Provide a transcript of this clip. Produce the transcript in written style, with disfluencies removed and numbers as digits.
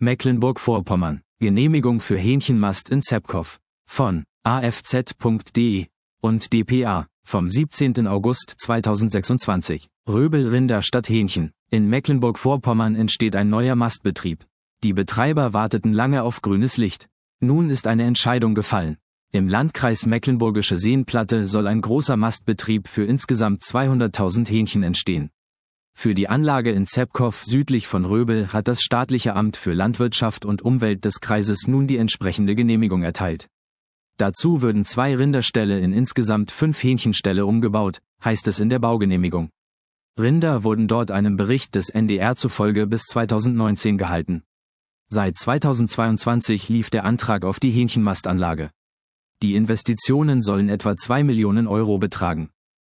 Mecklenburg-Vorpommern, Genehmigung für Hähnchenmast in Zebkow, von afz.de und dpa, vom 17. August 2026. Röbel-Rinder statt Hähnchen. In Mecklenburg-Vorpommern entsteht ein neuer Mastbetrieb. Die Betreiber warteten lange auf grünes Licht. Nun ist eine Entscheidung gefallen. Im Landkreis Mecklenburgische Seenplatte soll ein großer Mastbetrieb für insgesamt 200.000 Hähnchen entstehen. Für die Anlage in Zebkow südlich von Röbel hat das staatliche Amt für Landwirtschaft und Umwelt des Kreises nun die entsprechende Genehmigung erteilt. Dazu würden 2 Rinderställe in insgesamt 5 Hähnchenställe umgebaut, heißt es in der Baugenehmigung. Rinder wurden dort einem Bericht des NDR zufolge bis 2019 gehalten. Seit 2022 lief der Antrag auf die Hähnchenmastanlage. Die Investitionen sollen etwa 2 Millionen Euro betragen.